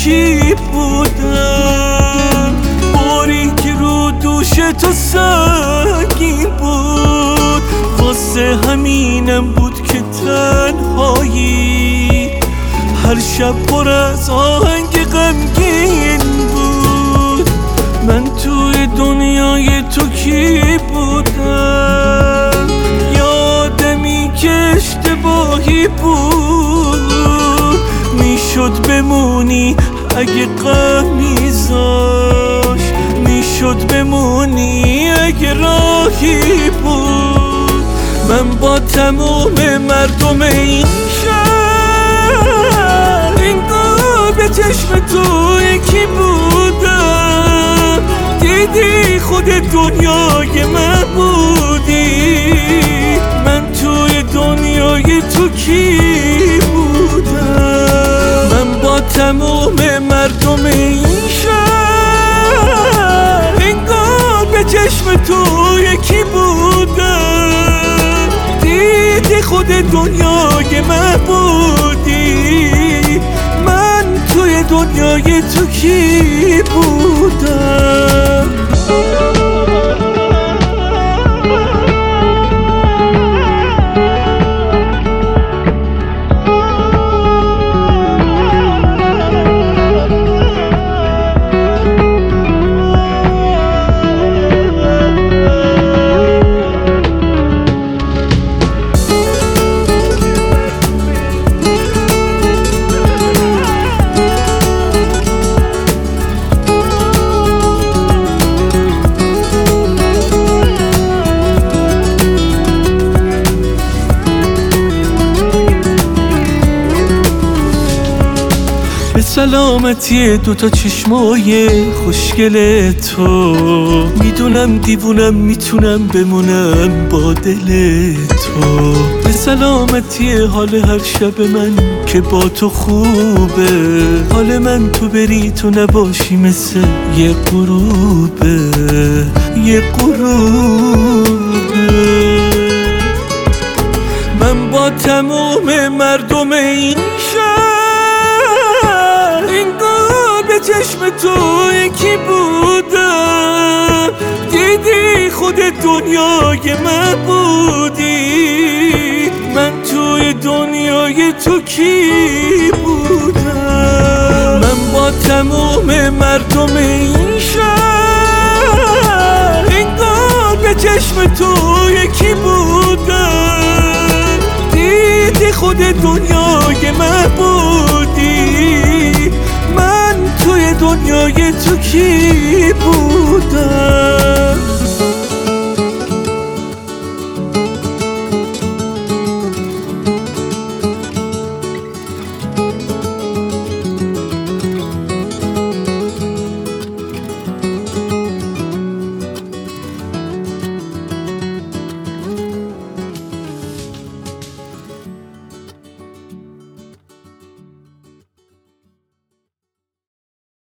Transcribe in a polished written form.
کی بودم؟ باری که رو دوش تو سنگین بود، واسه همینم بود که تنهایی هر شب پر از آهنگ غمگین بود. من توی دنیای تو کی بودم؟ یادمی که اشتباهی بود، میشد بمونی اگه غمی زاش، میشد بمونی اگه راهی بود. من با تموم مردم این شهر انگار به چشم تو یکی بودم. دیدی خود دنیای من بودی، من توی دنیای تو کی بودم؟ من با تموم مردم این شهر انگار به چشم تو یکی بودم. دیدی خود دنیای من بودی، من توی دنیای تو کی بودم؟ به سلامتی دوتا چشمای خوشگل تو، میدونم دیوونم میتونم بمونم با دل تو. به سلامتی حال هر شب من که با تو خوبه، حال من تو بری تو نباشی مثل یه غروبه، یه غروبه. من با تموم مردم این شهر به چشم تو یکی بودم. دیدی خود دنیای من بودی، من توی دنیای تو کی بودم؟ من با تموم مردم این شهر انگار به چشم تو یکی بودم. دیدی خود دنیای من بودی، من توی دنیای تو کی